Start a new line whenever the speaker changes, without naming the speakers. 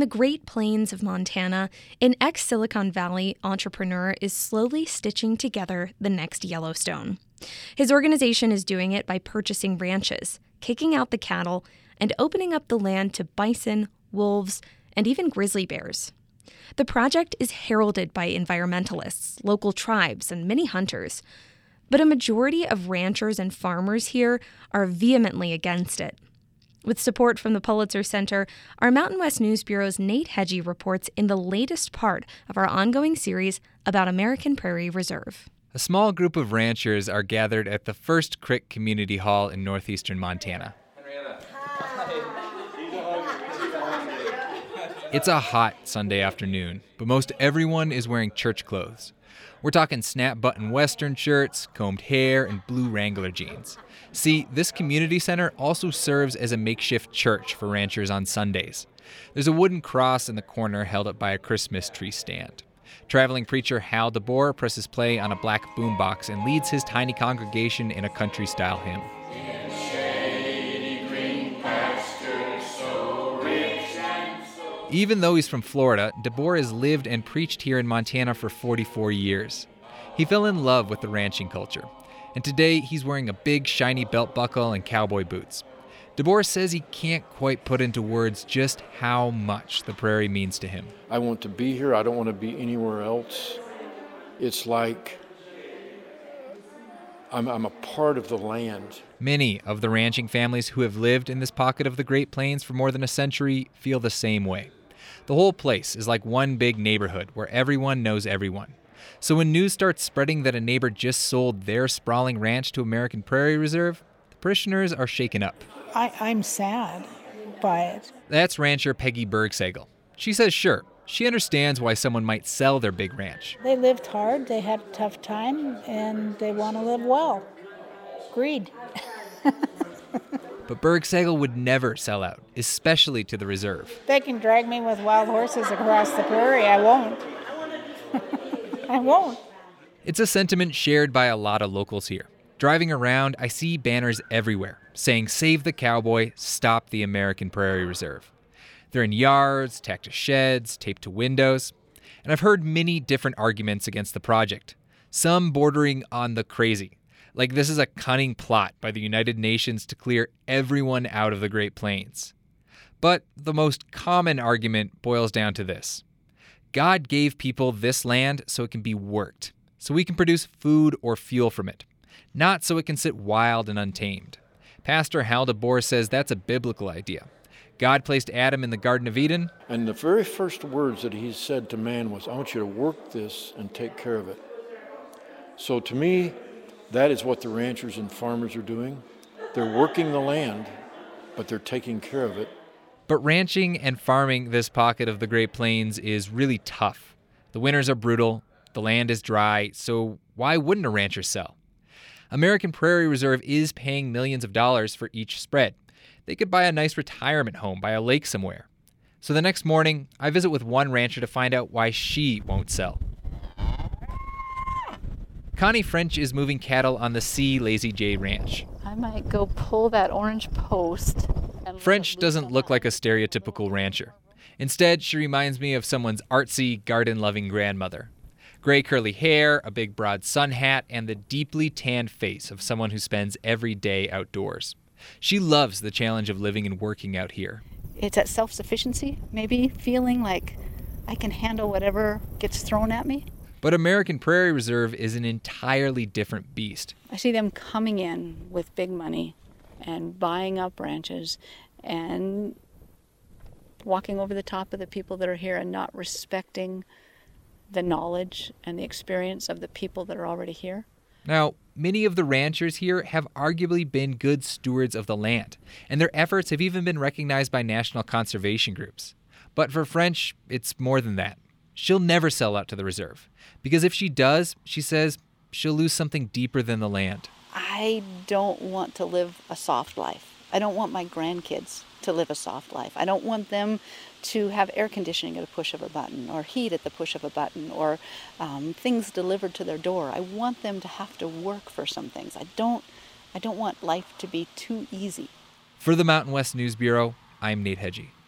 the Great Plains of Montana, an ex-Silicon Valley entrepreneur is slowly stitching together the next Yellowstone. His organization is doing it by purchasing ranches, kicking out the cattle, and opening up the land to bison, wolves, and even grizzly bears. The project is heralded by environmentalists, local tribes, and many hunters. But a majority of ranchers and farmers here are vehemently against it. With support from the Pulitzer Center, our Mountain West News Bureau's Nate Hedgie reports in the latest part of our ongoing series about American Prairie Reserve.
A small group of ranchers are gathered at the First Creek Community Hall in northeastern Montana. It's a hot Sunday afternoon, but most everyone is wearing church clothes. We're talking snap-button Western shirts, combed hair, and blue Wrangler jeans. See, this community center also serves as a makeshift church for ranchers on Sundays. There's a wooden cross in the corner held up by a Christmas tree stand. Traveling preacher Hal DeBoer presses play on a black boombox and leads his tiny congregation in a country-style hymn. Even though he's from Florida, DeBoer has lived and preached here in Montana for 44 years. He fell in love with the ranching culture, and today he's wearing a big shiny belt buckle and cowboy boots. DeBoer says he can't quite put into words just how much the prairie means to him.
I want to be here. I don't want to be anywhere else. It's like I'm a part of the land.
Many of the ranching families who have lived in this pocket of the Great Plains for more than a century feel the same way. The whole place is like one big neighborhood where everyone knows everyone. So when news starts spreading that a neighbor just sold their sprawling ranch to American Prairie Reserve, the parishioners are shaken up.
I'm sad by it.
That's rancher Peggy Bergsagel. She says sure, she understands why someone might sell their big ranch.
They lived hard, they had a tough time, and they want to live well. Greed.
But Bergsagel would never sell out, especially to the reserve.
They can drag me with wild horses across the prairie. I won't. I won't.
It's a sentiment shared by a lot of locals here. Driving around, I see banners everywhere saying, "Save the cowboy, stop the American Prairie Reserve." They're in yards, tacked to sheds, taped to windows. And I've heard many different arguments against the project, some bordering on the crazy. Like this is a cunning plot by the United Nations to clear everyone out of the Great Plains. But the most common argument boils down to this. God gave people this land so it can be worked, so we can produce food or fuel from it, not so it can sit wild and untamed. Pastor Hal DeBoer says that's a biblical idea. God placed Adam in the Garden of Eden.
And the very first words that he said to man was, I want you to work this and take care of it. So to me, that is what the ranchers and farmers are doing. They're working the land, but they're taking care of it.
But ranching and farming this pocket of the Great Plains is really tough. The winters are brutal, the land is dry, so why wouldn't a rancher sell? American Prairie Reserve is paying millions of dollars for each spread. They could buy a nice retirement home by a lake somewhere. So the next morning, I visit with one rancher to find out why she won't sell. Connie French is moving cattle on the C. Lazy J Ranch.
I might go pull that orange post.
French doesn't look like a stereotypical rancher. Instead, she reminds me of someone's artsy, garden-loving grandmother. Gray curly hair, a big broad sun hat, and the deeply tanned face of someone who spends every day outdoors. She loves the challenge of living and working out here.
It's that self-sufficiency, maybe, feeling like I can handle whatever gets thrown at me.
But American Prairie Reserve is an entirely different beast.
I see them coming in with big money and buying up ranches and walking over the top of the people that are here and not respecting the knowledge and the experience of the people that are already here.
Now, many of the ranchers here have arguably been good stewards of the land, and their efforts have even been recognized by national conservation groups. But for French, it's more than that. She'll never sell out to the reserve, because if she does, she says, she'll lose something deeper than the land.
I don't want to live a soft life. I don't want my grandkids to live a soft life. I don't want them to have air conditioning at a push of a button, or heat at the push of a button, or things delivered to their door. I want them to have to work for some things. I don't want life to be too easy.
For the Mountain West News Bureau, I'm Nate Hedgie.